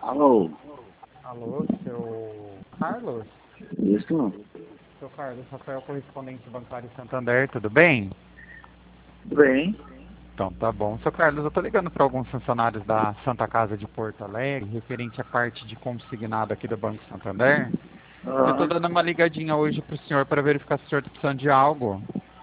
Alô, Alô, seu Carlos? isso? Seu Carlos, Rafael, correspondente bancário Santander, tudo bem? Tudo bem? Então tá bom. Seu Carlos, eu tô ligando para alguns funcionários da Santa Casa de Porto Alegre, referente à parte de consignado aqui do Banco Santander. Eu tô Ah, dando uma ligadinha hoje pro senhor para verificar se o senhor tá precisando de algo.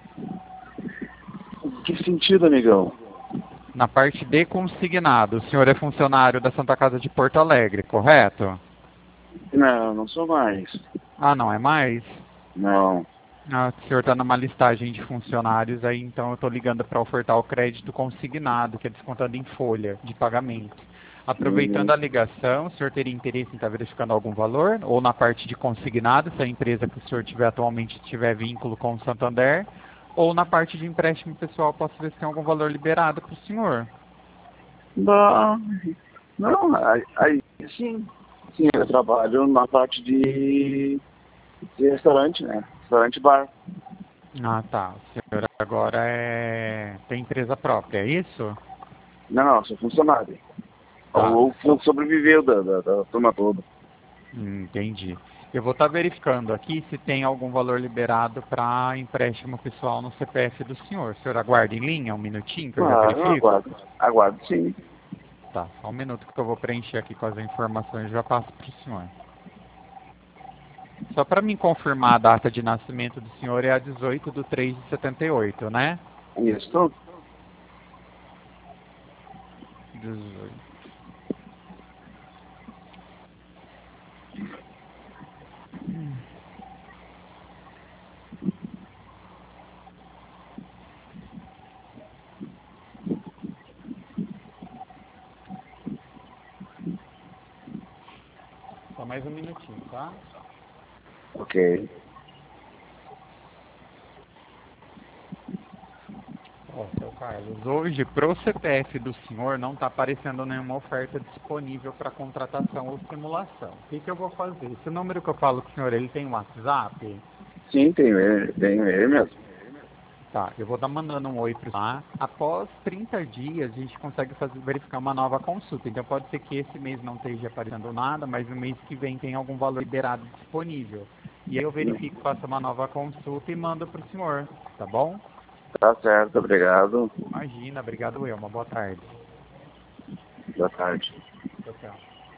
que sentido, amigão? Na parte de consignado, o senhor é funcionário da Santa Casa de Porto Alegre, correto? Não, não sou mais. Ah, não é mais? Não. Ah, o senhor está numa listagem de funcionários, aí então eu estou ligando para ofertar o crédito consignado, que é descontado em folha de pagamento. Aproveitando Uhum. a ligação, o senhor teria interesse em estar verificando algum valor? Ou na parte de consignado, se a empresa que o senhor tiver atualmente tiver vínculo com o Santander? Ou na parte de empréstimo pessoal, posso ver se tem algum valor liberado para o senhor? Não, não, aí sim. Sim, eu trabalho na parte de restaurante, né? Restaurante bar. Ah, tá. O senhor agora tem empresa própria, é isso? Não, sou funcionário. Tá. Ou sobreviveu da turma toda. Entendi. Eu vou estar verificando aqui se tem algum valor liberado para empréstimo pessoal no CPF do senhor. O senhor aguarda em linha um minutinho que eu já Claro, verifico? aguardo. Aguardo sim. Tá, só um minuto que eu vou preencher aqui com as informações e já passo para o senhor. Só para me confirmar a data de nascimento do senhor é a 18/3/78, né? Isso. 18. Só mais um minutinho, tá? Ok. Ó, seu Carlos, hoje pro CPF do senhor não está aparecendo nenhuma oferta disponível para contratação ou simulação. O que, que eu vou fazer? Esse número que eu falo com o senhor, ele tem WhatsApp? Sim, tenho ele mesmo. Tá, eu vou estar mandando um oi para o senhor. Após 30 dias, a gente consegue verificar uma nova consulta. Então pode ser que esse mês não esteja aparecendo nada, mas no mês que vem tem algum valor liberado disponível. E aí eu verifico, faço uma nova consulta e mando para o senhor, tá bom? Tá certo, obrigado. Imagina, obrigado eu, uma boa tarde. Boa tarde. Tchau, tchau.